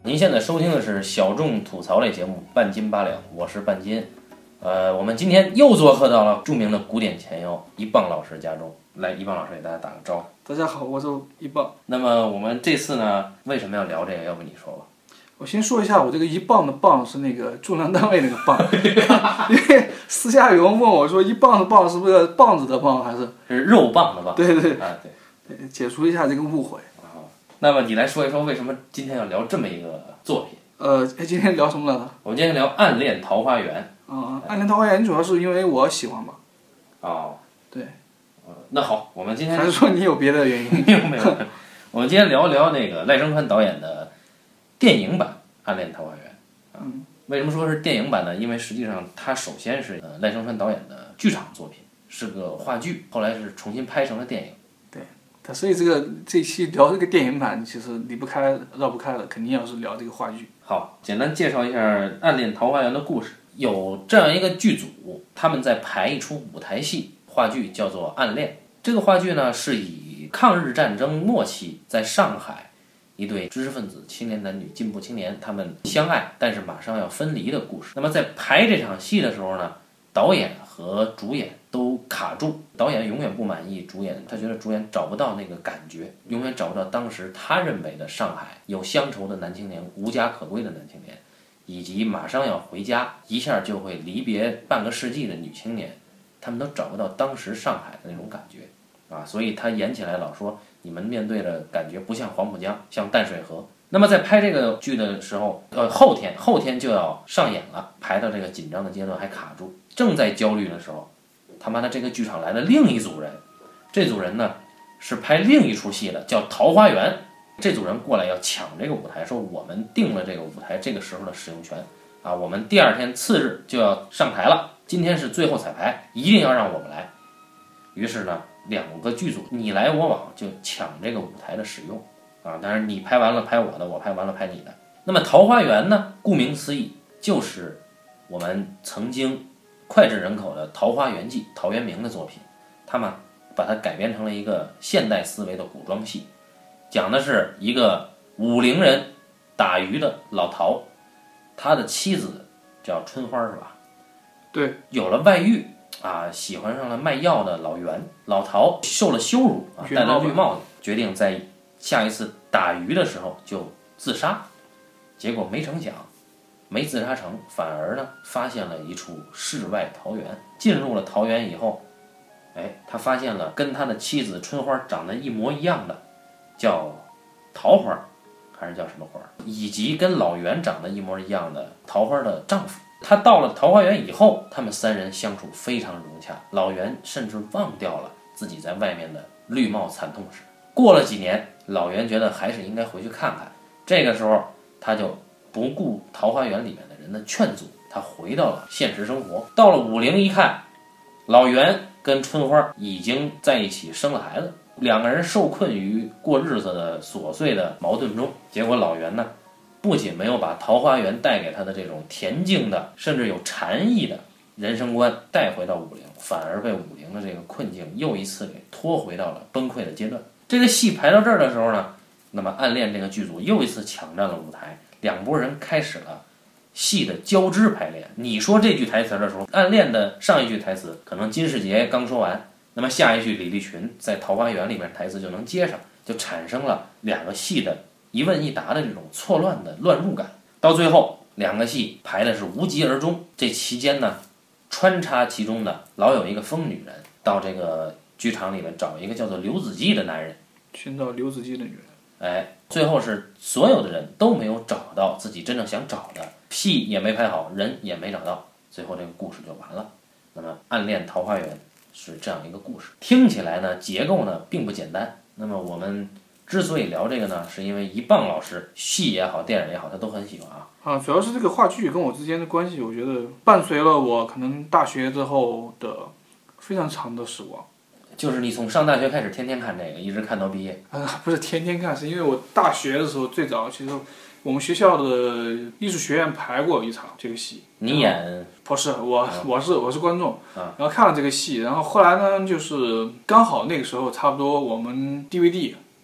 您现在收听的是小众吐槽类节目《半斤八两》，我是半斤。我们今天又做客到了著名的古典前腰一棒老师家中。来，一棒老师给大家打个招呼。 大家好，我是一棒。 那么我们这次呢，为什么要聊这个？要不你说吧。 我先说一下，我这个一磅的磅是那个重量单位那个磅，因为私下有人问我说，一磅的磅是不是棒子的磅还是肉棒的棒？ 对对啊对，解除一下这个误会。 那么你来说一说，为什么今天要聊这么一个作品？ 今天聊什么来着？ 我们今天聊《暗恋桃花源》。 暗恋桃花源主要是因为我喜欢吧。 哦， 对。 那好，我们今天还是说你有别的原因？ 没有。我们今天聊一聊那个赖声川导演的电影版《暗恋桃花源》。为什么说是电影版呢？因为实际上它首先是赖声川导演的剧场作品，是个话剧，后来是重新拍成了电影。 对，所以这期聊这个电影版，其实离不开、绕不开的，肯定要是聊这个话剧。 好，简单介绍一下《暗恋桃花源》的故事。有这样一个剧组，他们在排一出舞台戏话剧，叫做《暗恋》。这个话剧呢，是以抗日战争末期在上海一对知识分子、青年男女、进步青年，他们相爱，但是马上要分离的故事。那么在排这场戏的时候呢，导演和主演都卡住，导演永远不满意主演，他觉得主演找不到那个感觉，永远找不到当时他认为的上海有乡愁的男青年、无家可归的男青年，以及马上要回家一下就会离别半个世纪的女青年，他们都找不到当时上海的那种感觉啊，所以他演起来老说你们面对的感觉不像黄浦江，像淡水河。那么在拍这个剧的时候，后天就要上演了，排到这个紧张的阶段还卡住，正在焦虑的时候，他妈的这个剧场来了另一组人，这组人呢是拍另一出戏的，叫《桃花源》。这组人过来要抢这个舞台，说我们定了这个舞台这个时候的使用权啊，我们第二天次日就要上台了，今天是最后彩排，一定要让我们来。于是呢，两个剧组你来我往，就抢这个舞台的使用啊，当然你拍完了拍我的，我拍完了拍你的。那么《桃花源》呢，顾名思义就是我们曾经脍炙人口的《桃花源记》陶渊明的作品，他们把它改编成了一个现代思维的古装戏，讲的是一个50人打鱼的老陶，他的妻子叫春花是吧？ 对， 有了外遇啊，喜欢上了卖药的老袁，老陶受了羞辱啊，戴了绿帽子，决定在下一次打鱼的时候就自杀，结果没成想没自杀成，反而呢发现了一处世外桃源。进入了桃源以后，他发现了跟他的妻子春花长得一模一样的，叫桃花还是叫什么花，以及跟老袁长得一模一样的桃花的丈夫。他到了桃花源以后，他们三人相处非常融洽，老袁甚至忘掉了自己在外面的绿帽惨痛史。过了几年，老袁觉得还是应该回去看看，这个时候他就不顾桃花源里面的人的劝阻，他回到了现实生活。到了50一看，老袁跟春花已经在一起生了孩子，两个人受困于过日子的琐碎的矛盾中。结果老袁呢，不仅没有把桃花源带给他的这种恬静的甚至有禅意的人生观带回到50，反而被50的这个困境又一次给拖回到了崩溃的阶段。这个戏排到这儿的时候呢，那么暗恋这个剧组又一次抢占了舞台，两拨人开始了戏的交织排练。你说这句台词的时候，暗恋的上一句台词可能金世杰刚说完，那么下一句李立群在桃花源里面台词就能接上，就产生了两个戏的一问一答的这种错乱的乱入感。到最后两个戏排的是无疾而终，这期间呢，穿插其中的老有一个疯女人到这个剧场里面找一个叫做刘子骥的男人， 寻找刘子骥的女人。 最后是所有的人都没有找到自己真正想找的，戏也没拍好，人也没找到，最后这个故事就完了。那么《暗恋桃花源》是这样一个故事，听起来呢结构呢并不简单。那么我们之所以聊这个呢，是因为一棒老师戏也好电影也好他都很喜欢主要是这个话剧跟我之间的关系，我觉得伴随了我可能大学之后的非常长的时光。 就是你从上大学开始天天看这个，一直看到毕业。 不是天天看，是因为我大学的时候最早其实我们学校的艺术学院排过一场这个戏。 你演？ 不是我是观众，然后看了这个戏，然后后来呢，就是刚好那个时候差不多我们 DVD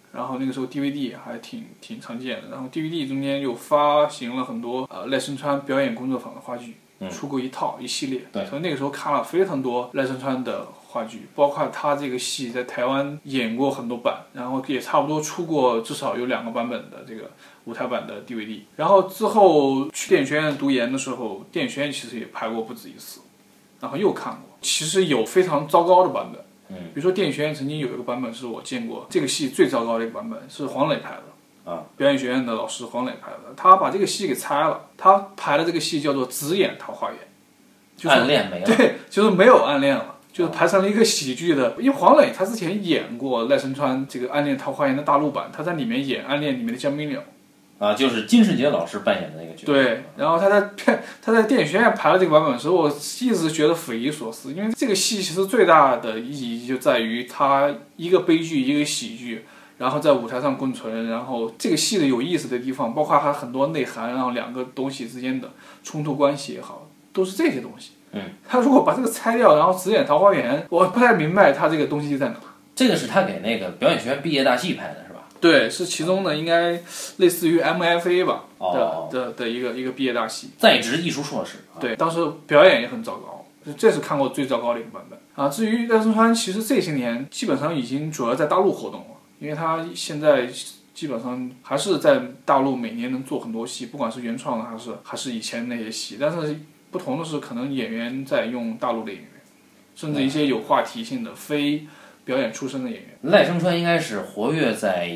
然后那个时候 DVD 还挺常见的，然后 DVD 中间又发行了很多赖声川表演工作坊的话剧，出过一系列。 对， 所以那个时候看了非常多赖声川的话剧，包括他这个戏在台湾演过很多版，然后也差不多出过至少有2个版本的这个舞台版的 DVD。然后之后去电影学院读研的时候，电影学院其实也拍过不止一次，然后又看过，其实有非常糟糕的版本。比如说电影学院曾经有一个版本是我见过这个戏最糟糕的一个版本，是黄磊拍的啊，表演学院的老师黄磊拍的，他把这个戏给拆了，他排的这个戏叫做只演桃花源，就是暗恋没了， 对，就是没有暗恋了，就是排成了一个喜剧的。因为黄磊他之前演过赖声川这个《暗恋桃花源》的大陆版，他在里面演《暗恋》里面的江滨柳。 啊，就是金世杰老师扮演的那个角色。 对，然后他在电影学院排了这个版本的时候，我一直觉得匪夷所思，因为这个戏其实最大的意义就在于它一个悲剧一个喜剧，然后在舞台上共存，然后这个戏的有意思的地方，包括它很多内涵，然后2个东西之间的冲突关系也好，都是这些东西。他如果把这个拆掉，然后只演桃花源，我不太明白他这个东西在哪。 这个是他给那个表演学院毕业大戏拍的是吧？ 对，是其中的应该类似于 MFA 吧的一个毕业大戏， 在职艺术硕士。 对，当时表演也很糟糕，这是看过最糟糕的一个版本啊。至于赖声川，其实这些年基本上已经主要在大陆活动了，因为他现在基本上还是在大陆每年能做很多戏，不管是原创的还是以前那些戏，但是不同的是，可能演员在用大陆的演员，甚至一些有话题性的非表演出身的演员。 赖声川应该是活跃在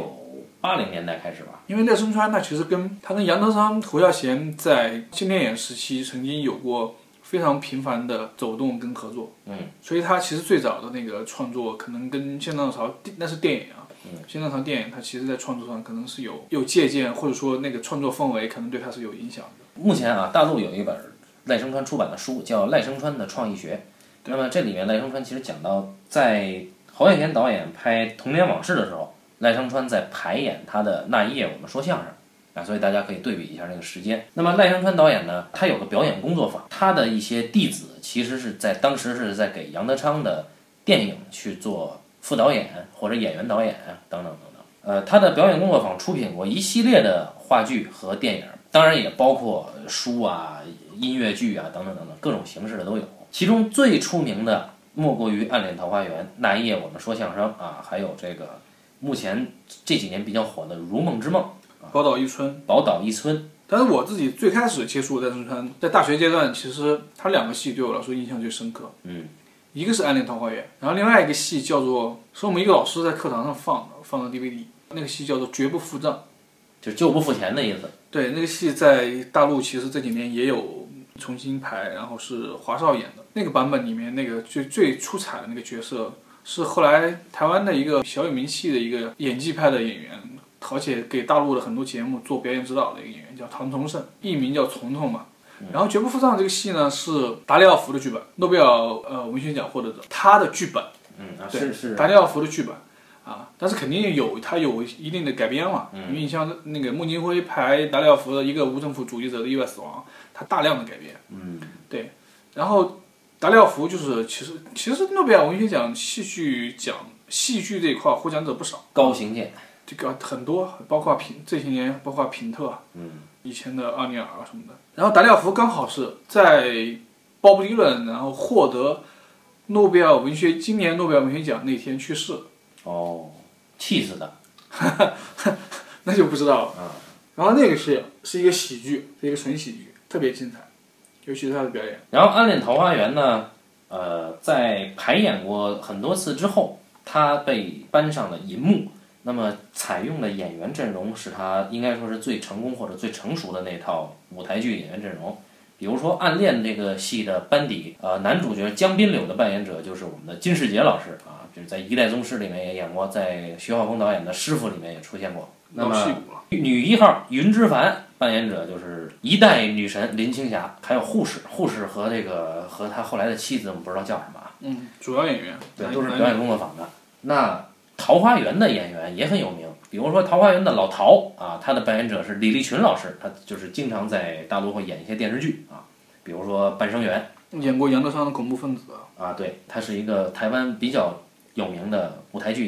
1980年代开始吧？ 因为赖声川他其实跟杨德昌、侯孝贤在新电影时期曾经有过非常频繁的走动跟合作，所以他其实最早的那个创作可能跟新浪潮那是电影啊，新浪潮电影他其实在创作上可能是有借鉴，或者说那个创作氛围可能对他是有影响的。 目前啊，大陆有一本赖声川出版的书叫《赖声川的创意学》，那么这里面赖声川其实讲到，在侯孝贤导演拍《童年往事》的时候，赖声川在排演他的那一夜我们说相声啊，所以大家可以对比一下那个时间。那么赖声川导演呢，他有个表演工作坊，他的一些弟子其实是在当时是在给杨德昌的电影去做副导演或者演员导演等等等等。他的表演工作坊出品过一系列的话剧和电影，当然也包括书啊、音乐剧啊等等等等，各种形式的都有。其中最出名的莫过于《暗恋桃花源》、那一夜我们说相声啊，还有这个目前这几年比较火的《如梦之梦》、 宝岛一村。 宝岛一村。 但是我自己最开始接触赖声川，在大学阶段，其实他2个戏对我来说印象最深刻。一个是《暗恋桃花源》，然后另外一个戏叫做，是我们一个老师在课堂上放的 DVD， 那个戏叫做《绝不付账》， 就救不付钱的意思。 对，那个戏在大陆其实这几年也有重新排，然后是华少演的。那个版本里面那个最出彩的那个角色，是后来台湾的一个小有名气的一个演技派的演员，而且给大陆的很多节目做表演指导的一个演员，叫唐崇盛，艺名叫虫虫嘛。然后《绝不付账》这个戏呢是达里奥夫的剧本，诺贝尔文学奖获得者，他的剧本， 是达里奥夫的剧本啊，但是肯定他有一定的改编嘛，因为你像那个孟京辉拍达里奥夫的一个无政府主义者的意外死亡，他大量的改编，对，然后达里奥夫就是其实诺贝尔文学奖戏剧这一块获奖者不少， 高行健， 这个很多，包括这些年包括品特，以前的阿尼尔什么的。然后达里奥夫刚好是在鲍勃迪伦然后获得今年诺贝尔文学奖那天去世。 哦，气死的， 那就不知道了。然后那个是一个喜剧，是一个纯喜剧，特别精彩，尤其是他的表演。 然后《暗恋桃花源》呢，在排演过很多次之后，他被搬上了银幕。那么采用的演员阵容是他应该说是最成功或者最成熟的那套舞台剧演员阵容。比如说《暗恋》这个戏的班底，男主角江滨柳的扮演者就是我们的金世杰老师啊，就是在《一代宗师》里面也演过，在徐浩峰导演的《师傅》里面也出现过。那么女1号云之凡扮演者就是一代女神林青霞，还有护士和他后来的妻子我们不知道叫什么啊。 主要演员对，都是表演工作坊的。那桃花源的演员也很有名，比如说桃花源的老陶啊，他的扮演者是李立群老师，他就是经常在大陆会演一些电视剧啊，比如说《半生缘》， 演过杨德昌的恐怖分子啊，对，他是一个台湾比较有名的舞台剧演员。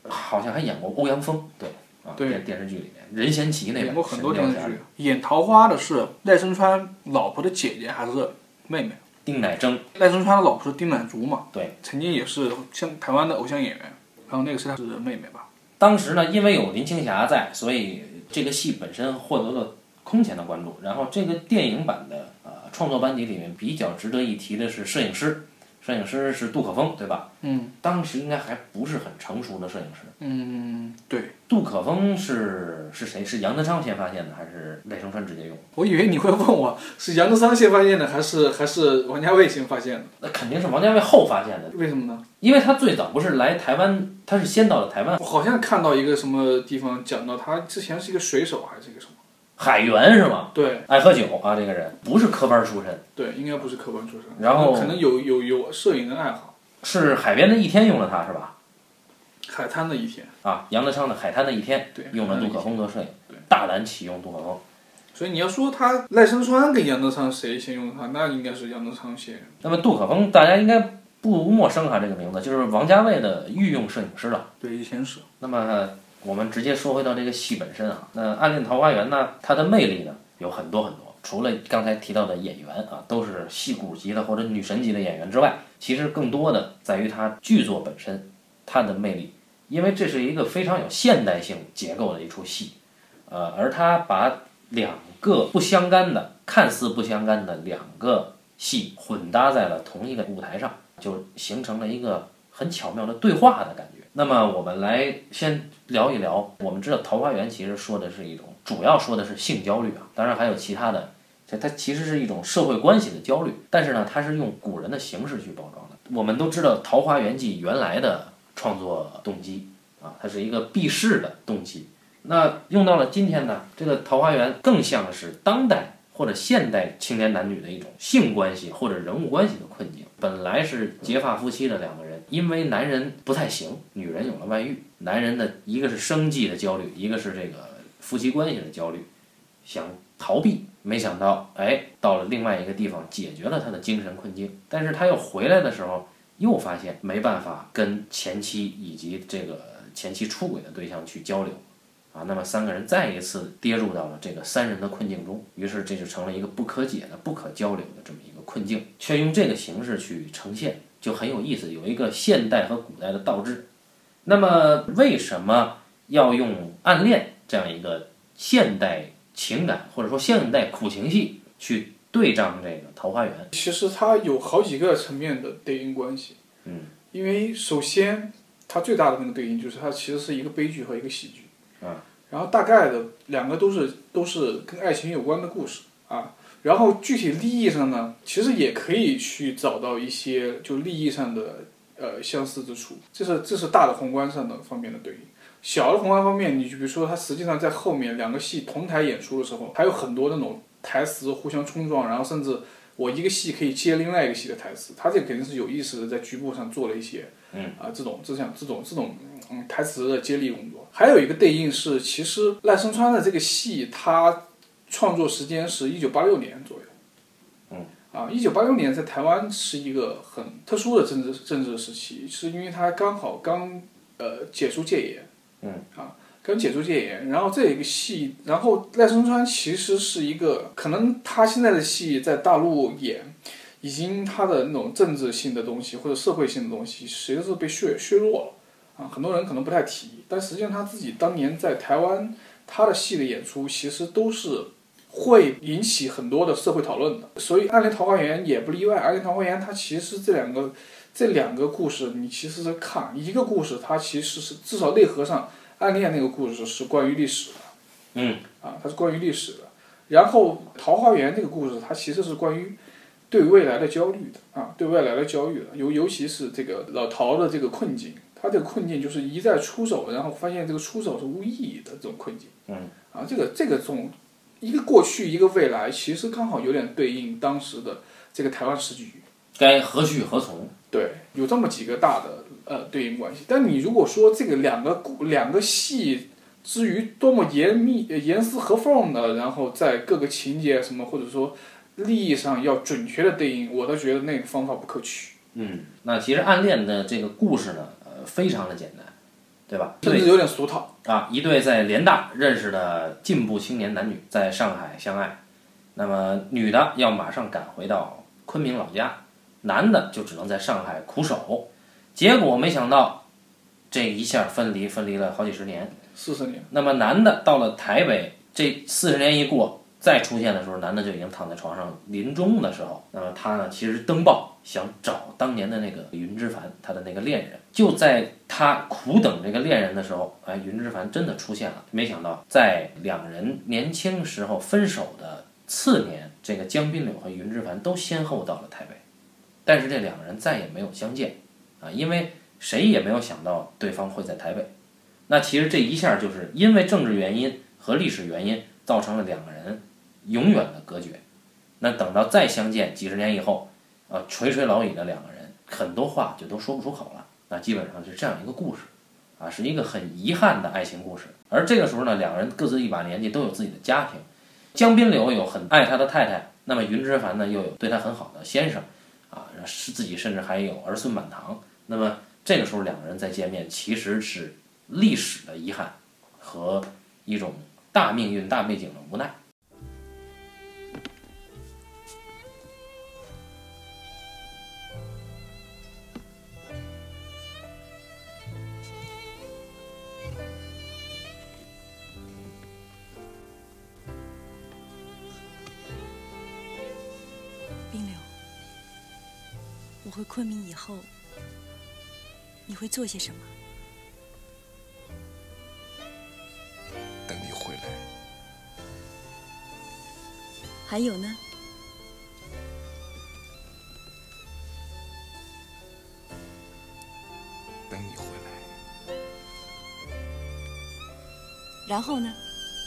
好像还演过欧阳锋，对啊，电视剧里面任贤齐那演过很多电视剧。 演桃花的是赖声川老婆的姐姐还是妹妹？ 丁乃真。 赖声川的老婆是丁乃竺嘛？ 对， 曾经也是像台湾的偶像演员，然后那个是他是妹妹吧？ 当时呢，因为有林青霞在，所以这个戏本身获得了空前的关注。然后这个电影版的创作班底里面比较值得一提的是摄影师是杜可风，对吧？当时应该还不是很成熟的摄影师。 对。 杜可风是谁？是杨德昌先发现的，还是赖声川直接用？ 我以为你会问我是杨德昌先发现的，还是王家卫先发现的？ 那肯定是王家卫后发现的。 为什么呢？ 因为他最早不是来台湾，他是先到了台湾。 我好像看到一个什么地方讲到他之前是一个水手还是一个什么海员是吗？ 对， 爱喝酒啊，这个人不是科班出身。 对，应该不是科班出身。 然后可能有摄影的爱好。 是海边的一天用了他是吧？ 海滩的一天啊，杨德昌的《海滩的一天》 对， 用了杜可风做摄影， 对， 大胆启用杜可风。 所以你要说他赖声川跟杨德昌谁先用他，那应该是杨德昌先。 那么杜可风大家应该不陌生哈，这个名字就是王家卫的御用摄影师了。 对，以前是。 那么我们直接说回到这个戏本身啊，那《暗恋桃花源》呢，它的魅力呢有很多很多。除了刚才提到的演员啊，都是戏骨级的或者女神级的演员之外，其实更多的在于它剧作本身，它的魅力。因为这是一个非常有现代性结构的一出戏，而它把两个不相干的、看似不相干的两个戏混搭在了同一个舞台上，就形成了一个很巧妙的对话的感觉。那么我们来先聊一聊，我们知道《桃花源》其实说的是一种，主要说的是性焦虑啊，当然还有其他的。它其实是一种社会关系的焦虑，但是呢，它是用古人的形式去包装的。我们都知道《桃花源记》原来的创作动机啊，它是一个避世的动机。那用到了今天呢，这个《桃花源》更像是当代或者现代青年男女的一种性关系或者人物关系的困境。本来是结发夫妻的两个人，因为男人不太行，女人有了外遇，男人的一个是生计的焦虑，一个是这个夫妻关系的焦虑，想逃避，没想到到了另外一个地方解决了他的精神困境，但是他又回来的时候，又发现没办法跟前妻以及这个前妻出轨的对象去交流啊，那么三个人再一次跌入到了这个三人的困境中，于是这就成了一个不可解的、不可交流的这么一个困境，却用这个形式去呈现，就很有意思，有一个现代和古代的倒置。那么为什么要用暗恋这样一个现代情感或者说现代苦情戏去对仗这个桃花源？ 其实它有好几个层面的对应关系。因为首先它最大的那个对应就是它其实是一个悲剧和一个喜剧。然后大概的两个都是跟爱情有关的故事啊。然后具体利益上呢，其实也可以去找到一些就利益上的相似之处。这是大的宏观上的方面的对应。小的宏观方面，你就比如说它实际上在后面两个戏同台演出的时候，还有很多那种台词互相冲撞，然后甚至我一个戏可以接另外一个戏的台词，它这肯定是有意识的在局部上做了一些这种台词的接力工作。还有一个对应是，其实赖声川的这个戏，它创作时间是1986年左右。1986年在台湾是一个很特殊的政治时期，是因为它刚解除戒严。刚解除戒严，然后这一个戏，然后赖声川其实是一个，可能他现在的戏在大陆演，已经他的那种政治性的东西或者社会性的东西，实际上是被削弱了啊。很多人可能不太提，但实际上他自己当年在台湾他的戏的演出，其实都是会引起很多的社会讨论的。所以《暗恋桃花源》也不例外，《暗恋桃花源》它其实这两个故事，你其实是看一个故事，它其实是至少内核上。暗恋那个故事是关于历史的，它是关于历史的。然后桃花源这个故事，它其实是关于对未来的焦虑的对未来的焦虑的，尤其是这个老陶的这个困境，他这个困境就是一再出手，然后发现这个出手是无意义的这种困境。这个从一个过去一个未来，其实刚好有点对应当时的这个台湾时局，该何去何从？ 对，有这么几个大的。对应关系，但你如果说这个两个戏至于多么严丝合缝的，然后在各个情节什么或者说利益上要准确的对应，我都觉得那个方法不可取。 那其实暗恋的这个故事呢，非常的简单对吧？ 甚至有点俗套啊，一对在联大认识的进步青年男女在上海相爱，那么女的要马上赶回到昆明老家，男的就只能在上海苦守。结果没想到，这一下分离了好几十年 ，40年。 那么男的到了台北，这40年一过，再出现的时候，男的就已经躺在床上临终的时候。那么他呢，其实登报想找当年的那个云之凡，他的那个恋人。就在他苦等这个恋人的时候，云之凡真的出现了。没想到，在两人年轻时候分手的次年，这个江滨柳和云之凡都先后到了台北，但是这两个人再也没有相见因为谁也没有想到对方会在台北。那其实这一下就是因为政治原因和历史原因，造成了两个人永远的隔绝。那等到再相见几十年以后，垂垂老矣的两个人，很多话就都说不出口了。那基本上是这样一个故事是一个很遗憾的爱情故事。而这个时候呢，两个人各自一把年纪，都有自己的家庭。江滨柳有很爱他的太太，那么云之凡呢又有对他很好的先生是自己甚至还有儿孙满堂。那么这个时候两个人再见面，其实是历史的遗憾和一种大命运大背景的无奈。 冰柳，我回昆明以后，你会做些什么？ 等你回来。 还有呢？ 等你回来。 然后呢？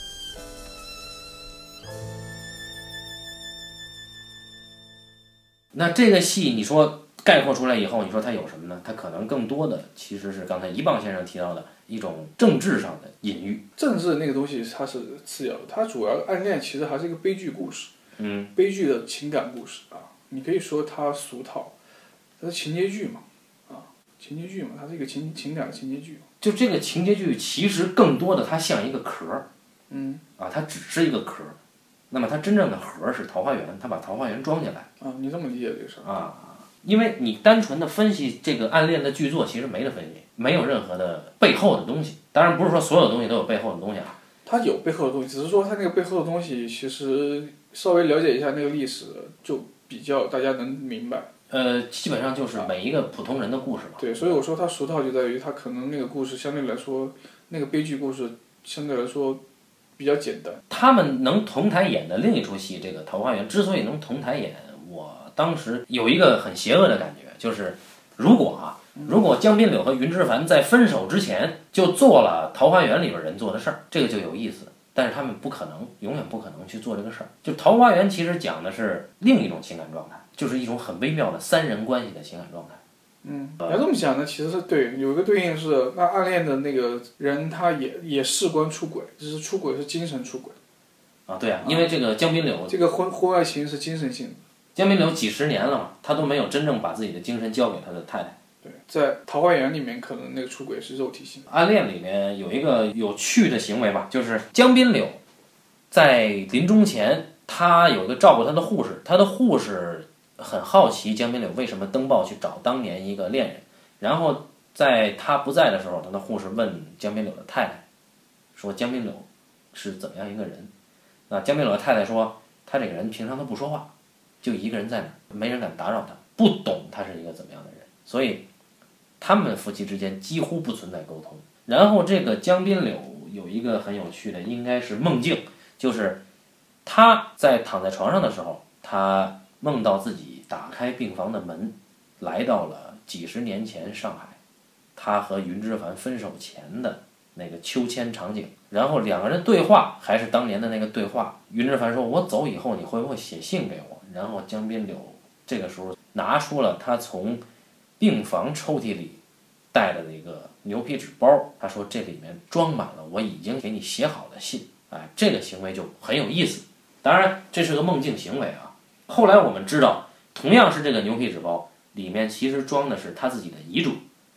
那这个戏你说概括出来以后，你说它有什么呢？它可能更多的其实是刚才一棒先生提到的一种政治上的隐喻。 政治那个东西它是次要的，它主要暗恋其实还是一个悲剧故事，悲剧的情感故事你可以说它俗套，它是情节剧嘛，情节剧嘛，它是一个情感的情节剧。 就这个情节剧其实更多的它像一个壳它只是一个壳。那么它真正的核是桃花源，它把桃花源装进来你这么理解这个事儿因为你单纯的分析这个暗恋的剧作，其实没得分析，没有任何的背后的东西。当然不是说所有东西都有背后的东西它有背后的东西，只是说它那个背后的东西，其实稍微了解一下那个历史，就比较大家能明白。 基本上就是每一个普通人的故事嘛。 对，所以我说它俗套就在于它可能那个故事相对来说，那个悲剧故事相对来说比较简单。 他们能同台演的另一出戏，这个《桃花源》之所以能同台演，我当时有一个很邪恶的感觉，就是如果江滨柳和云之凡在分手之前就做了《桃花源》里边人做的事儿，这个就有意思。但是他们不可能，永远不可能去做这个事儿。就《桃花源》其实讲的是另一种情感状态，就是一种很微妙的三人关系的情感状态。 你要这么讲呢，其实是对，有一个对应是，那暗恋的那个人他也事关出轨，只是出轨是精神出轨。 对因为这个江滨柳， 这个婚外情是精神性的。 江滨柳几十年了嘛，他都没有真正把自己的精神交给他的太太。 对，在《桃花源》里面，可能那个出轨是肉体性。 暗恋里面有一个有趣的行为吧，就是江滨柳在临终前，他有一个照顾他的护士，他的护士很好奇江滨柳为什么登报去找当年一个恋人，然后在他不在的时候，他的护士问江滨柳的太太，说江滨柳是怎么样一个人？那江滨柳的太太说，他这个人平常都不说话，就一个人在那儿，没人敢打扰他，不懂他是一个怎么样的人，所以他们夫妻之间几乎不存在沟通。然后这个江滨柳有一个很有趣的，应该是梦境，就是他在躺在床上的时候，他梦到自己打开病房的门，来到了几十年前上海，他和云之凡分手前的那个秋千场景，然后两个人对话还是当年的那个对话。云之凡说，我走以后你会不会写信给我？然后江滨柳这个时候拿出了他从病房抽屉里带的那个牛皮纸包，他说这里面装满了我已经给你写好的信。这个行为就很有意思。当然这是个梦境行为后来我们知道，同样是这个牛皮纸包里面其实装的是他自己的遗嘱，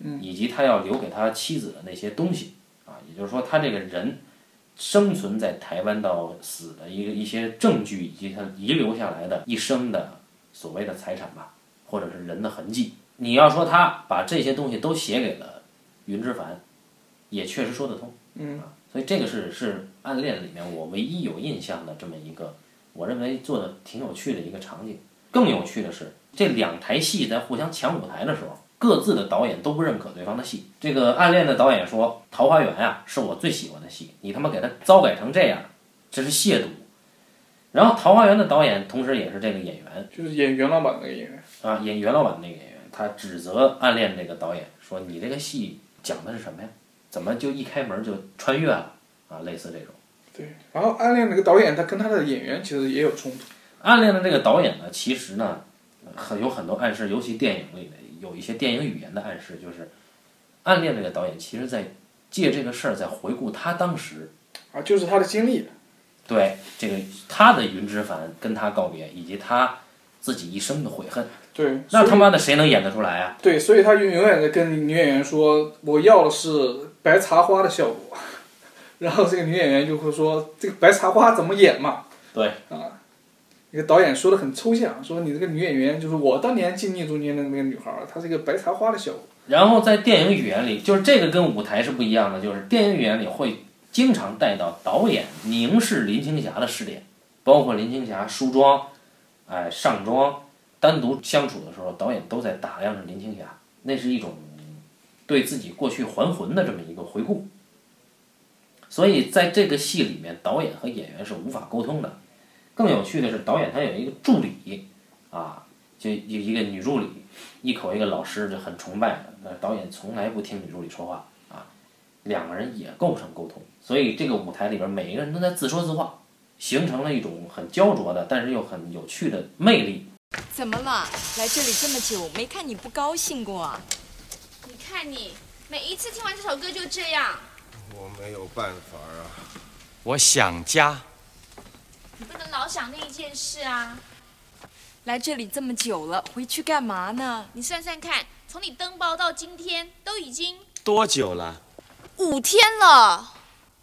以及他要留给他妻子的那些东西啊，也就是说他这个人生存在台湾到死的一些证据，以及他遗留下来的一生的所谓的财产吧，或者是人的痕迹。你要说他把这些东西都写给了云之凡，也确实说得通。所以这个是暗恋里面我唯一有印象的这么一个，我认为做的挺有趣的一个场景。更有趣的是，这2台戏在互相抢舞台的时候，各自的导演都不认可对方的戏。这个暗恋的导演说：“桃花源啊，是我最喜欢的戏，你他妈给他糟改成这样，这是亵渎。”然后桃花源的导演同时也是这个演员， 就是演袁老板那个演员啊，演袁老板那个演员，他指责暗恋这个导演说：“你这个戏讲的是什么呀？怎么就一开门就穿越了啊？”类似这种。 对，然后暗恋那个导演他跟他的演员其实也有冲突。 暗恋的这个导演呢，其实呢，有很多暗示，尤其电影里面有一些电影语言的暗示，就是暗恋这个导演其实在借这个事儿在回顾他当时啊，就是他的经历。 对，这个他的云之凡跟他告别，以及他自己一生的悔恨。 对， 那他妈的谁能演得出来啊？ 对，所以他永远在跟女演员说：“我要的是白茶花的效果。”然后这个女演员就会说：“这个白茶花怎么演嘛？” 对啊，那个导演说的很抽象，说你这个女演员就是我当年经历中间的那个女孩，她是一个白茶花的效果。 然后在电影语言里，就是这个跟舞台是不一样的，就是电影语言里会经常带到导演凝视林青霞的视点，包括林青霞梳妆、上妆、单独相处的时候，导演都在打量着林青霞，那是一种对自己过去还魂的这么一个回顾。所以在这个戏里面，导演和演员是无法沟通的。更有趣的是，导演他有一个助理啊，就一个女助理，一个老师就很崇拜的，那导演从来不听女助理说话啊，两个人也构不成沟通。所以这个舞台里边每一个人都在自说自话，形成了一种很焦灼的，但是又很有趣的魅力。 怎么了？来这里这么久，没看你不高兴过啊？ 你看你，每一次听完这首歌就这样。 我没有办法啊。 我想家。 你不能老想那一件事啊。 来这里这么久了，回去干嘛呢？ 你算算看，从你登报到今天，都已经多久了 ？5天了。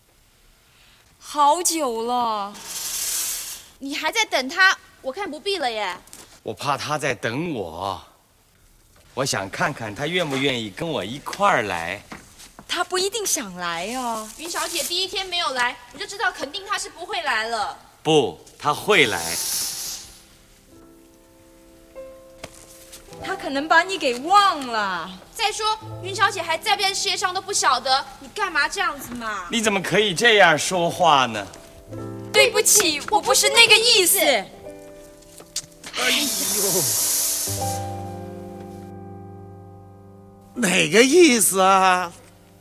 好久了。 你还在等他？我看不必了耶。 我怕他在等我。我想看看他愿不愿意跟我一块儿来。 他不一定想来啊。 云小姐第1天没有来，我就知道肯定她是不会来了。 不，他会来。 他可能把你给忘了。 再说，云小姐还在不在世界上都不晓得，你干嘛这样子嘛？ 你怎么可以这样说话呢？ 对不起，我不是那个意思。 哎呦，哪个意思啊？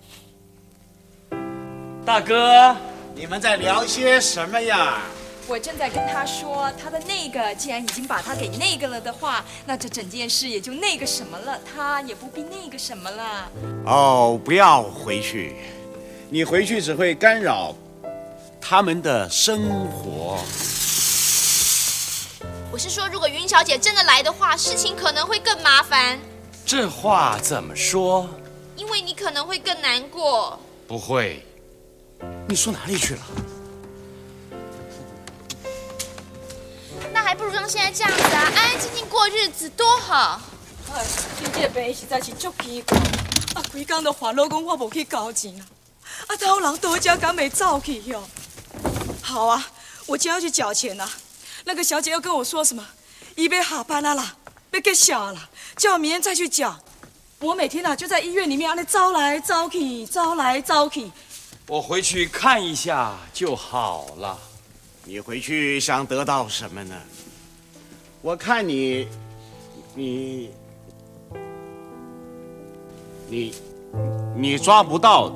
大哥， 你们在聊些什么呀？ 我正在跟他说，他的那个既然已经把他给那个了的话，那这整件事也就那个什么了，他也不必那个什么了。 哦，不要回去，你回去只会干扰他们的生活。 我是说，如果云小姐真的来的话，事情可能会更麻烦。 这话怎么说？ 因为你可能会更难过。 不会。 你说哪里去了？ 那还不如像现在这样子啊，安安静静过日子多好。 哎，今这病实在是足奇怪，啊，规工都烦恼讲我无去交钱啊，啊，头人多家敢没走去哟？好啊，我今天要去缴钱啊。那个小姐又跟我说什么，姨要下班了啦，要给小了，叫我明天再去缴。我每天啊就在医院里面安尼走来走去，走来走去。 我回去看一下就好了。 你回去想得到什么呢？我看你抓不到。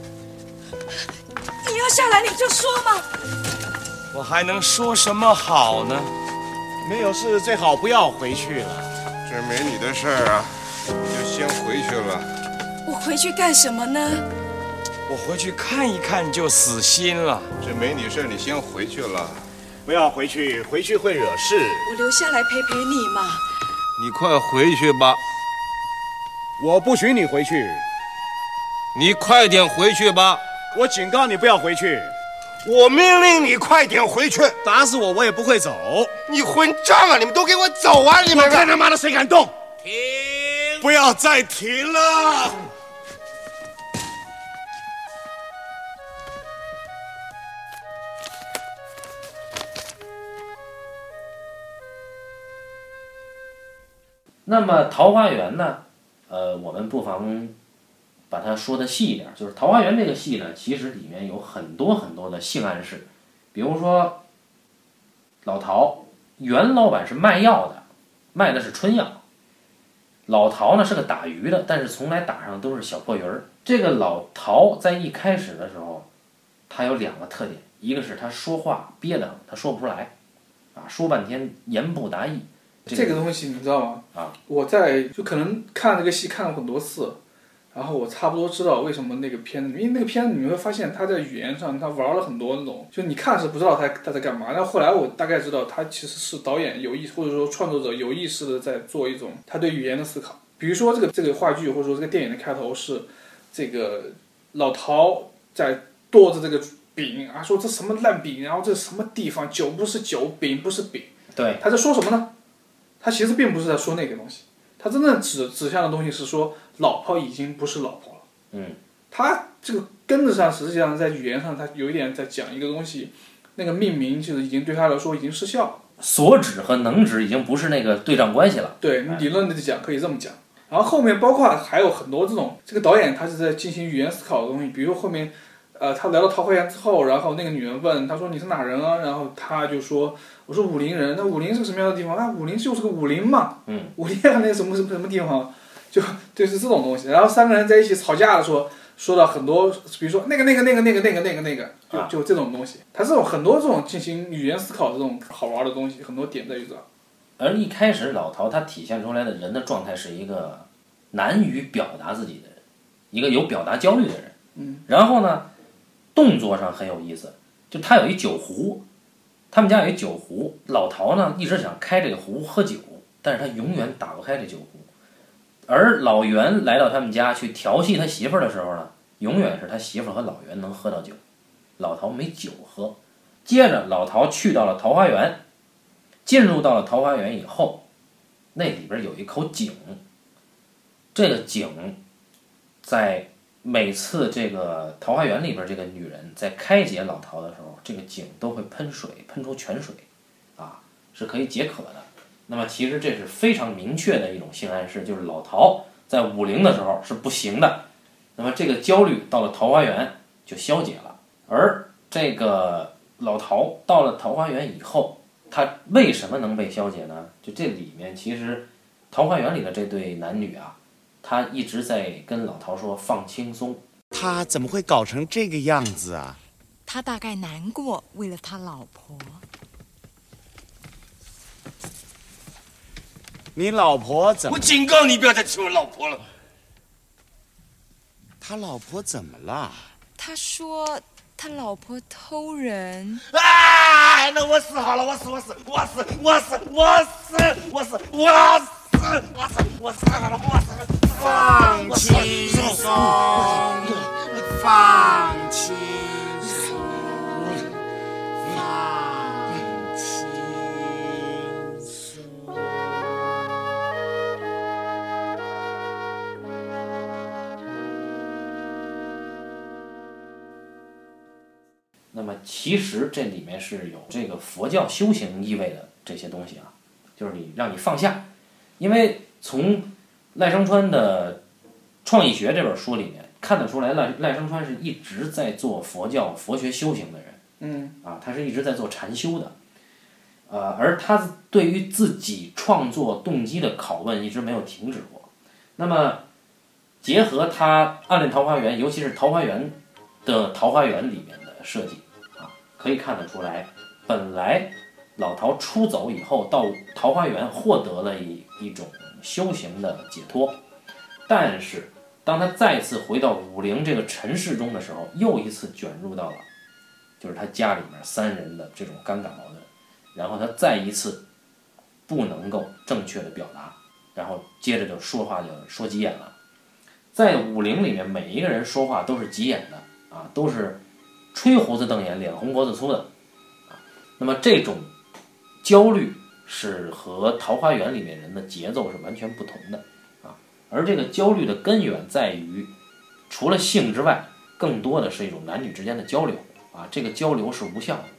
你要下来你就说嘛。 我还能说什么好呢？ 没有事，最好不要回去了。 这没你的事儿啊，你就先回去了。 我回去干什么呢？ 我回去看一看就死心了。 这没你事儿，你先回去了。 不要回去，回去会惹事。 我留下来陪陪你嘛。 你快回去吧。 我不许你回去。 你快点回去吧。 我警告你不要回去。 我命令你快点回去。 打死我也不会走。 你混账啊！你们都给我走啊！你们看他妈的谁敢动！ 停！ 不要再停了！ 那么桃花源呢？我们不妨把它说的细一点，就是桃花源这个戏呢，其实里面有很多很多的性暗示，比如说老陶袁老板是卖药的，卖的是春药。老陶呢是个打鱼的，但是从来打上都是小破鱼儿。这个老陶在一开始的时候，他有两个特点，一个是他说话憋得很，他说不出来，说半天言不达意。 这个东西你知道吗？我就可能看这个戏看了很多次，然后我差不多知道为什么那个片子，因为那个片子你会发现他在语言上他玩了很多那种，就你看是不知道他在干嘛，但后来我大概知道他其实是导演有意或者说创作者有意识的在做一种他对语言的思考。比如说这个话剧或者说这个电影的开头是这个老陶在剁着这个饼说这什么烂饼，然后这什么地方酒不是酒，饼不是饼， 对， 他在说什么呢？他其实并不是在说那个东西，他真正指向的东西是说老婆已经不是老婆了。他这个根子上实际上在语言上他有一点在讲一个东西，那个命名就是已经对他来说已经失效了， 所指和能指已经不是那个对仗关系了。 对，理论的讲可以这么讲。然后后面包括还有很多这种这个导演他是在进行语言思考的东西，比如说后面他来到桃花源之后，然后那个女人问他说你是哪人啊？然后他就说我是武陵人。那武陵是个什么样的地方？武陵就是个武陵嘛，武陵那个什么地方，就是这种东西。然后三个人在一起吵架的时候，说到很多，比如说那个，就这种东西。他这种很多这种进行语言思考的这种好玩的东西，很多点在于这。 而一开始老陶他体现出来的人的状态是一个难于表达自己的人，一个有表达焦虑的人。然后呢，动作上很有意思，就他有一酒壶，他们家有一酒壶，老陶呢一直想开这个壶喝酒，但是他永远打不开这酒壶。而老袁来到他们家去调戏他媳妇儿的时候呢，永远是他媳妇儿和老袁能喝到酒，老陶没酒喝。接着老陶去到了桃花源，进入到了桃花源以后，那里边有一口井，这个井在每次这个桃花源里边这个女人在开解老陶的时候，这个井都会喷水，喷出泉水，是可以解渴的。那么其实这是非常明确的一种性暗示，就是老陶在武陵的时候是不行的，那么这个焦虑到了桃花源就消解了。而这个老陶到了桃花源以后，他为什么能被消解呢？就这里面其实桃花源里的这对男女他一直在跟老陶说放轻松。 他怎么会搞成这个样子啊？ 他大概难过，为了他老婆。 你老婆怎么？ 我警告你不要再提我老婆了。 他老婆怎么了？ 他说他老婆偷人。 那我死好了，我死好了，我死好了， 放轻松，放轻松，放轻松。 那么其实这里面是有这个佛教修行意味的这些东西就是让你放下。因为从赖声川的《创意学》这本书里面看得出来，赖声川是一直在做佛学修行的人，他是一直在做禅修的，而他对于自己创作动机的拷问一直没有停止过。那么结合他《暗恋桃花源》，尤其是桃花源的桃花源里面的设计可以看得出来，本来老陶出走以后到桃花源获得了一种修行的解脱，但是当他再次回到武陵这个尘世中的时候，又一次卷入到了就是他家里面三人的这种尴尬矛盾，然后他再一次不能够正确的表达，然后接着就说话就说急眼了， 在武陵里面，每一个人说话都是急眼的啊，都是吹胡子瞪眼、脸红脖子粗的啊。那么这种焦虑是和《桃花源》里面人的节奏是完全不同的啊。而这个焦虑的根源在于，除了性之外，更多的是一种男女之间的交流啊，这个交流是无效的。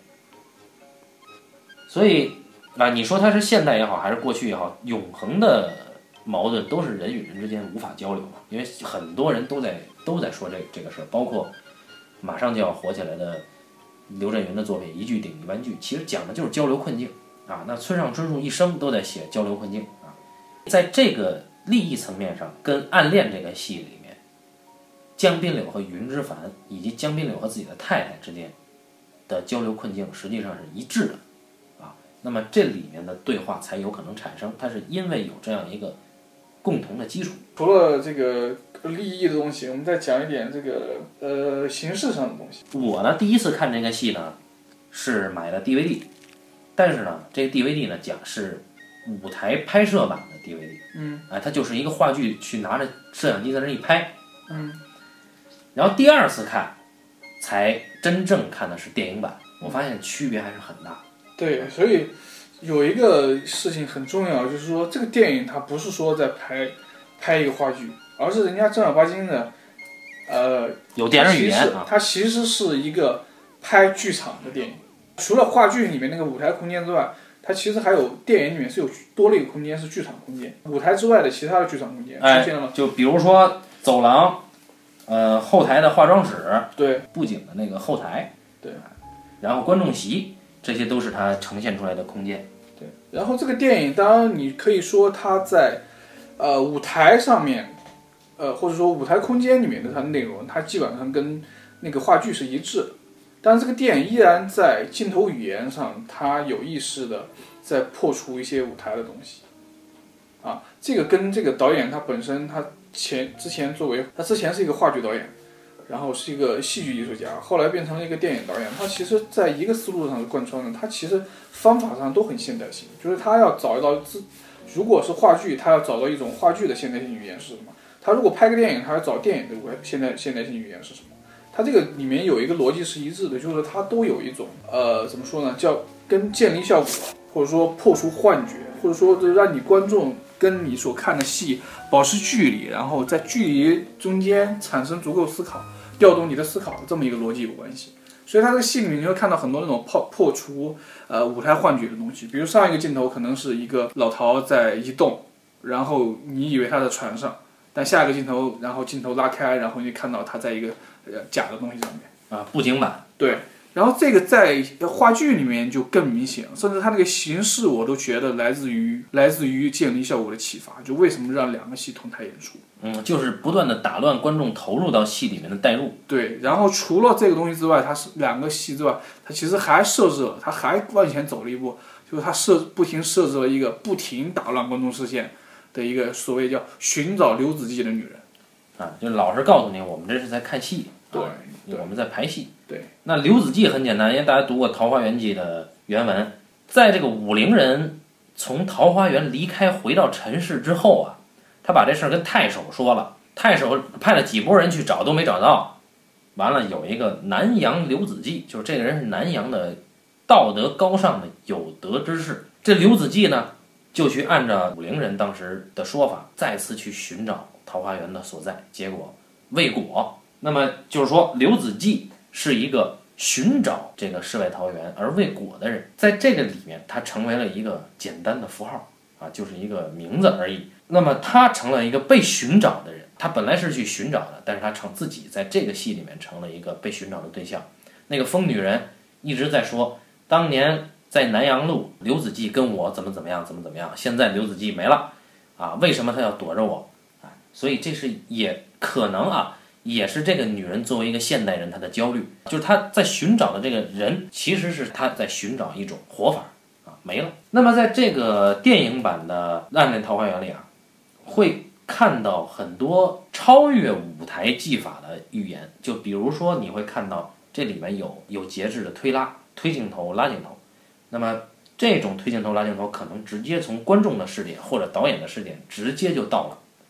所以啊，你说它是现代也好，还是过去也好，永恒的矛盾都是人与人之间无法交流嘛，因为很多人都在说这个事儿，包括马上就要火起来的刘震云的作品《一句顶一万句》，其实讲的就是交流困境啊。那村上春树一生都在写交流困境啊，在这个利益层面上，跟《暗恋》这个戏里面，江滨柳和云之凡以及江滨柳和自己的太太之间的交流困境实际上是一致的啊。那么这里面的对话才有可能产生，它是因为有这样一个共同的基础。 除了这个利益的东西，我们再讲一点这个形式上的东西。 我呢第一次看这个戏呢是买的 DVD， 但是呢这个 DVD 呢讲是舞台拍摄版的 DVD， 它就是一个话剧去拿着摄像机在那一拍，然后第二次看才真正看的是电影版，我发现区别还是很大。 对，所以有一个事情很重要，就是说这个电影它不是说在拍一个话剧，而是人家正儿八经的， 有电视语言啊， 它其实是一个拍剧场的电影。除了话剧里面那个舞台空间之外，它其实还有电影里面是有多了一个空间是剧场空间，舞台之外的其他的剧场空间出现了吗？ 就比如说走廊，后台的化妆室， 对， 布景的那个后台， 对， 然后观众席，这些都是它呈现出来的空间。 对，然后这个电影，当然你可以说它在舞台上面，或者说舞台空间里面的它的内容，它基本上跟那个话剧是一致的。但是这个电影依然在镜头语言上，它有意识的在破除一些舞台的东西。啊，这个跟这个导演他本身他之前是一个话剧导演，然后是一个戏剧艺术家，后来变成了一个电影导演。他其实在一个思路上是贯穿的，他其实方法上都很现代性，就是他要找到如果是话剧，他要找到一种话剧的现代性语言是什么？他如果拍个电影，他要找电影的现代性语言是什么？它这个里面有一个逻辑是一致的，就是它都有一种怎么说呢，叫跟建立效果，或者说破除幻觉，或者说让你观众跟你所看的戏保持距离，然后在距离中间产生足够思考，调动你的思考的这么一个逻辑有关系。所以它这个戏里面你会看到很多那种破除舞台幻觉的东西，比如上一个镜头可能是一个老头在移动，然后你以为他在船上，但下一个镜头，然后镜头拉开，然后你看到他在一个假的东西上面布景板。 对，然后这个在话剧里面就更明显，甚至它那个形式我都觉得来自于建立效果的启发，就为什么让两个戏同台演出。 就是不断的打乱观众投入到戏里面的代入。 对，然后除了这个东西之外，它是两个戏之外，它其实还设置了，它还往前走了一步，就是它不停设置了一个不停打乱观众视线的一个所谓叫寻找刘子骥的女人。 就老实告诉你，我们这是在看戏， 对， 我们在排戏。 对， 那刘子骥很简单，因为大家读过《桃花源记》的原文，在这个武陵人从桃花源离开回到陈氏之后啊，他把这事儿跟太守说了，太守派了几拨人去找都没找到，完了有一个南阳刘子骥，就是这个人是南阳的道德高尚的有德之士。这刘子骥呢，就去按照武陵人当时的说法，再次去寻找桃花源的所在，结果未果。那么就是说，刘子骥是一个寻找这个世外桃源而未果的人，在这个里面，他成为了一个简单的符号啊，就是一个名字而已。那么他成了一个被寻找的人，他本来是去寻找的，但是他自己在这个戏里面成了一个被寻找的对象。那个疯女人一直在说，当年在南阳路，刘子骥跟我怎么样，现在刘子骥没了啊，为什么他要躲着我？所以这是也可能啊，也是这个女人作为一个现代人她的焦虑，就是她在寻找的这个人，其实是她在寻找一种活法啊，没了。那么在这个电影版的《暗恋桃花源》里啊，会看到很多超越舞台技法的语言，就比如说你会看到这里面有节制的推镜头、拉镜头，那么这种推镜头、拉镜头可能直接从观众的视点或者导演的视点直接就到了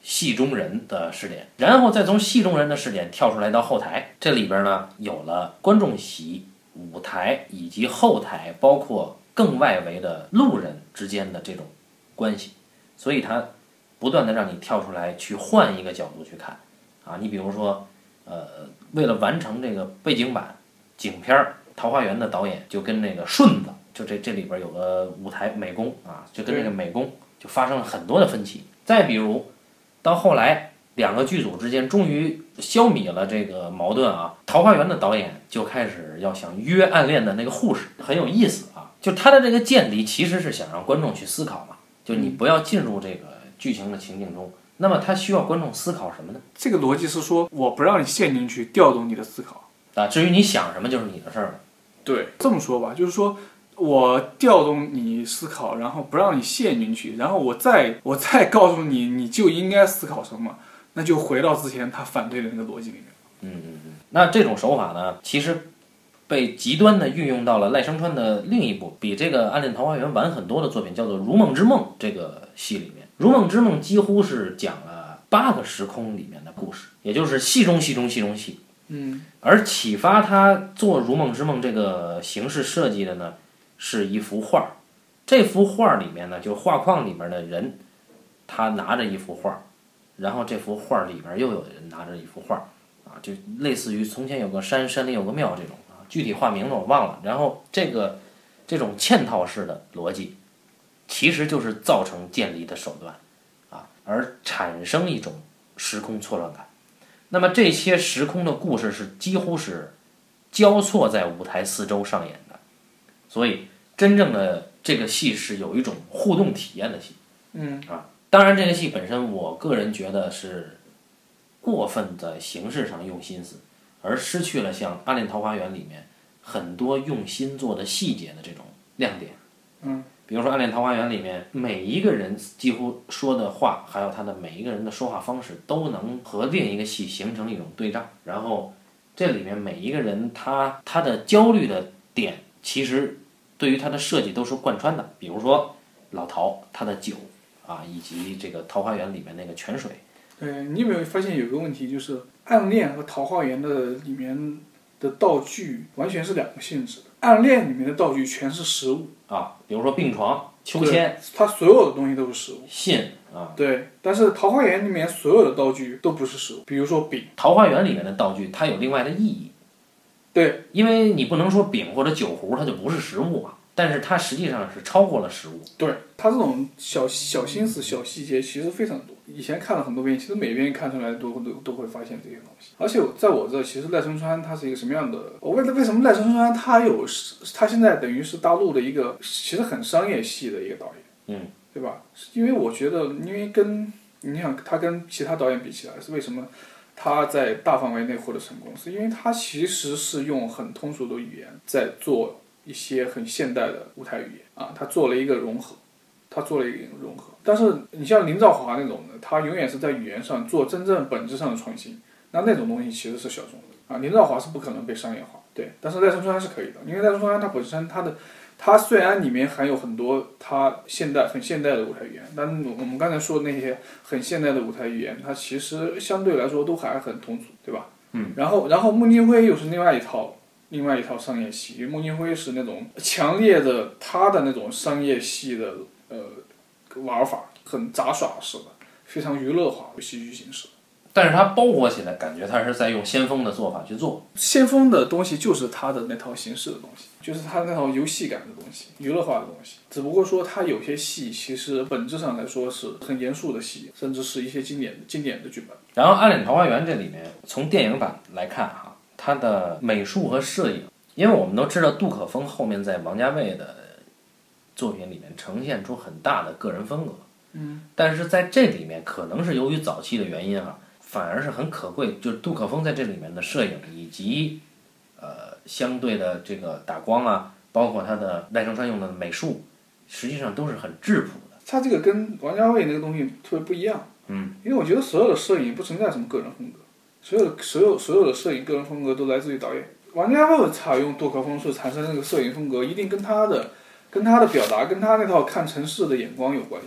戏中人的视点，然后再从戏中人的视点跳出来到后台，这里边呢有了观众席、舞台以及后台，包括更外围的路人之间的这种关系，所以它不断的让你跳出来去换一个角度去看啊。你比如说，为了完成这个背景板景片《桃花源》的导演就跟那个顺子，就这里边有个舞台美工啊，就跟那个美工就发生了很多的分歧。再比如到后来两个剧组之间终于消弭了这个矛盾啊，《桃花源》的导演就开始要想约暗恋的那个护士，很有意思啊。就他的这个间离其实是想让观众去思考嘛，就你不要进入这个剧情的情境中，那么他需要观众思考什么呢？ 这个逻辑是说我不让你陷进去，调动你的思考啊。至于你想什么就是你的事儿了。 对，这么说吧，就是说我调动你思考，然后不让你陷进去，然后我再告诉你，你就应该思考什么，那就回到之前他反对的那个逻辑里面。 那这种手法呢，其实被极端的运用到了赖声川的另一部比这个《暗恋桃花源》晚很多的作品，叫做《如梦之梦》这个戏里面。《如梦之梦》几乎是讲了8个时空里面的故事，也就是戏中戏中戏中戏。而启发他做《如梦之梦》这个形式设计的呢，是一幅画。这幅画里面呢，就画框里面的人，他拿着一幅画，然后这幅画里面又有人拿着一幅画，啊，就类似于从前有个山，山里有个庙这种啊，具体画名字我忘了。然后这种嵌套式的逻辑，其实就是造成渐离的手段啊，而产生一种时空错乱感。那么这些时空的故事是几乎是交错在舞台四周上演的，所以真正的这个戏是有一种互动体验的戏。当然这个戏本身我个人觉得是过分在形式上用心思，而失去了像《暗恋桃花源》里面很多用心做的细节的这种亮点。比如说《暗恋桃花源》里面每一个人几乎说的话，还有他的每一个人的说话方式，都能和另一个戏形成一种对仗。然后这里面每一个人他的焦虑的点，其实对于他的设计都是贯穿的。比如说老陶他的酒啊，以及这个《桃花源》里面那个泉水。 你有没有发现有个问题，就是《暗恋》和《桃花源》的里面的道具完全是两个性质的。《暗恋》里面的道具全是实物啊，比如说病床、秋千， 它所有的东西都是实物。 信啊， 对，但是《桃花源》里面所有的道具都不是实物，比如说饼。《 桃花源》里面的道具它有另外的意义。 对， 因为你不能说饼或者酒壶它就不是实物嘛，但是它实际上是超过了实物。 对，它这种小心思、小细节其实非常多。以前看了很多遍，其实每遍看出来都会发现这些东西。而且在我这，其实赖声川他是一个什么样的？为什么赖声川他现在等于是大陆的一个其实很商业系的一个导演，对吧？因为我觉得，你想他跟其他导演比起来，是为什么他在大范围内获得成功？是因为他其实是用很通俗的语言在做一些很现代的舞台语言啊，他做了一个融合。但是你像林兆华那种的，他永远是在语言上做真正本质上的创新，那种东西其实是小众的啊。林兆华是不可能被商业化，对，但是赖声川是可以的，因为赖声川他本身他虽然里面含有很多他很现代的舞台语言，但我们刚才说的那些很现代的舞台语言，它其实相对来说都还很通俗，对吧？然后穆念辉又是另外一套商业戏，因为穆念辉是那种强烈的他的那种商业戏的玩法，很杂耍式的，非常娱乐化的戏剧形式。 但是它包裹起来，感觉它是在用先锋的做法去做。 先锋的东西就是它的那套形式的东西，就是它那套游戏感的东西，娱乐化的东西。只不过说它有些戏其实本质上来说是很严肃的戏，甚至是一些经典的剧本。 然后《暗恋桃花源》这里面，从电影版来看哈，它的美术和摄影，因为我们都知道杜可风后面在王家卫的作品里面呈现出很大的个人风格，但是在这里面可能是由于早期的原因啊，反而是很可贵，就是杜可风在这里面的摄影以及相对的这个打光啊，包括他的赖声川用的美术，实际上都是很质朴的。 他这个跟王家卫那个东西特别不一样，因为我觉得所有的摄影不存在什么个人风格，所有的摄影个人风格都来自于导演。王家卫采用杜可风所产生那个摄影风格，一定跟他的表达，跟他那套看城市的眼光有关系。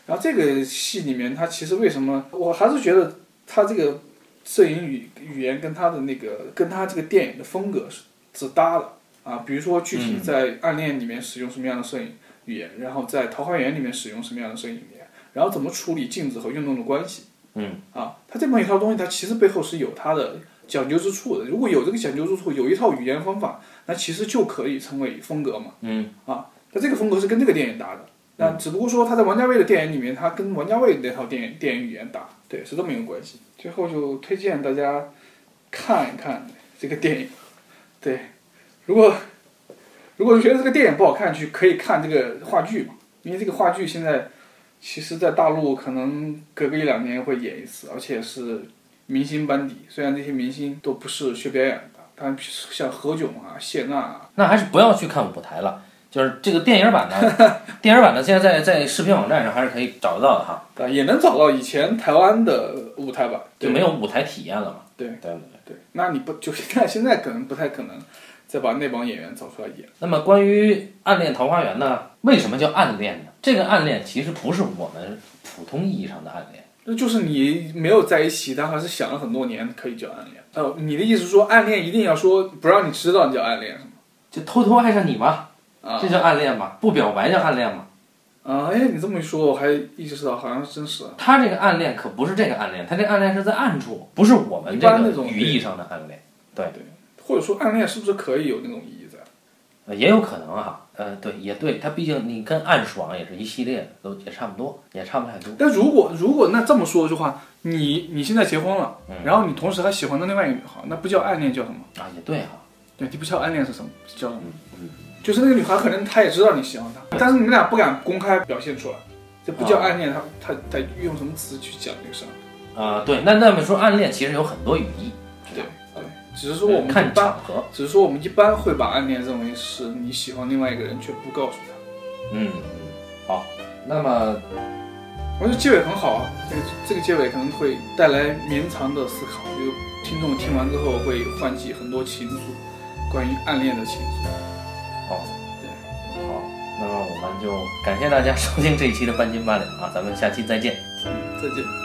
然后这个戏里面，他其实为什么，我还是觉得他这个摄影语言跟他的那个跟他这个电影的风格是搭的啊。比如说具体在《暗恋》里面使用什么样的摄影语言，然后在《桃花源》里面使用什么样的摄影语言，然后怎么处理镜子和运动的关系。他这么一套东西，它其实背后是有它的讲究之处的。如果有这个讲究之处，有一套语言方法，那其实就可以成为风格嘛。那这个风格是跟这个电影搭的。那只不过说他在王家卫的电影里面，他跟王家卫那套电影语言搭，对，是这么一个关系。最后就推荐大家看一看这个电影。对，如果觉得这个电影不好看，可以看这个话剧嘛，因为这个话剧现在其实在大陆可能隔个1-2年会演一次，而且是明星班底，虽然这些明星都不是学表演的，但像何炅啊、谢娜啊， 那还是不要去看舞台了。就是这个电影版的，现在在视频网站上还是可以找得到的哈。 也能找到以前台湾的舞台版， 就没有舞台体验了嘛。 对，那你不就现在可能不太可能再把那帮演员找出来演。 那么关于《暗恋桃花源》呢，为什么叫暗恋呢？这个暗恋其实不是我们普通意义上的暗恋， 那就是你没有在一起，但还是想了很多年，可以叫暗恋。你的意思是说暗恋一定要说不让你知道你叫暗恋是吗？ 就偷偷爱上你吗？这叫暗恋吗？不表白叫暗恋吗？ 你这么一说，我还意识到好像真是。 他这个暗恋可不是这个暗恋，他这个暗恋是在暗处，不是我们这个语义上的暗恋。对， 或者说暗恋是不是可以有那种意义在？ 也有可能哈。对，也对，他毕竟你跟暗爽也是一系列的，都也差不多，也差不太多。 但如果那这么说的话，你现在结婚了，然后你同时还喜欢着另外一个女孩，那不叫暗恋叫什么？ 也对哈。 对，你不叫暗恋是什么？叫什么？就是那个女孩可能她也知道你喜欢她，但是你们俩不敢公开表现出来，这不叫暗恋。她用什么词去讲这个事儿？ 对，那么说暗恋其实有很多语义。 对，只是说我们看场合， 只是说我们一般会把暗恋认为是你喜欢另外一个人却不告诉他。 好，那么我觉得结尾很好啊，这个结尾可能会带来绵长的思考，就听众听完之后会唤起很多情愫，关于暗恋的情愫。 好，那么我们就感谢大家收听这一期的半斤八两啊，咱们下期再见。 再见。